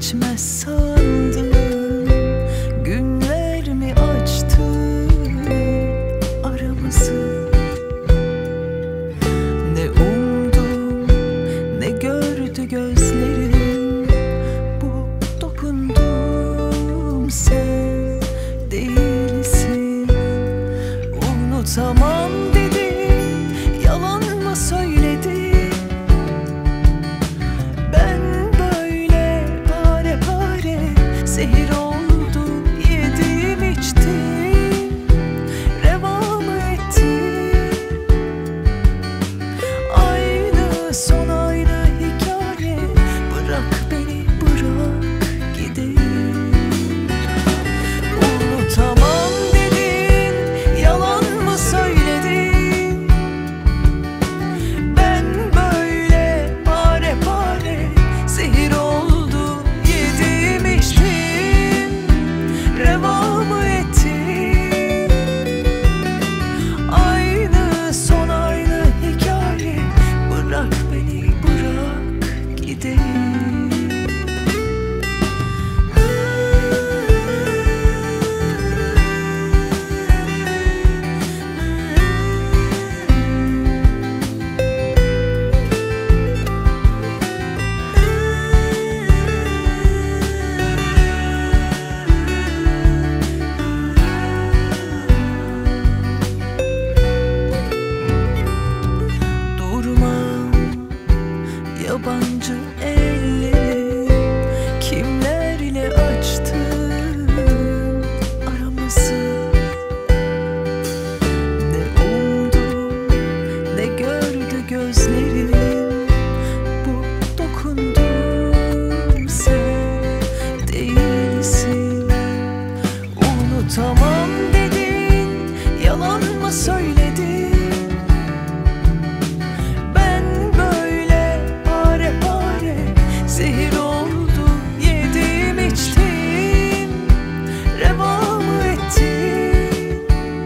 geçmez sandım. Günler mi açtı aramızı? Ne umdum ne gördü gözlerim, bu dokundum sen değilsin. Unutamam dedin, yalan mı söyledin? Ben böyle pare pare zehir oldu, yedim içtim, reva mı ettim? Aynı son aynı hikaye, bırak beni bırak gideyim. Unutamam dedin, yalan mı söyledin? Ben böyle pare pare zehir oldu, yedim içtim, reva mı ettim? Aynı son aynı hikaye, bırak beni bırak gideyim. Yabancı elleri kimlerle açtın aramızı? Ne umdum ne gördü gözlerim, bu dokundum sen değilsin. Unutamam dedin, yalan mı söyledin? Zehir oldu, yedim içtim, reva mı ettim?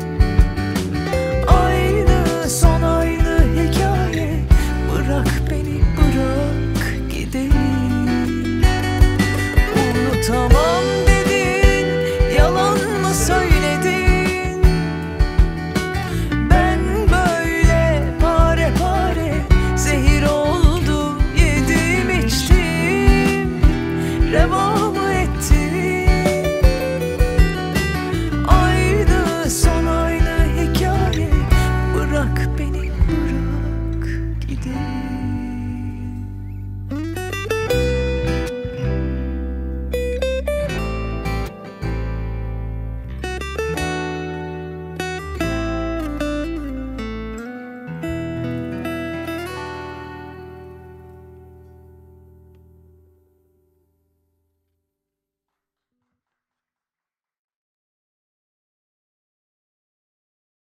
Aynı son aynı hikaye, bırak beni bırak gideyim. Unutamam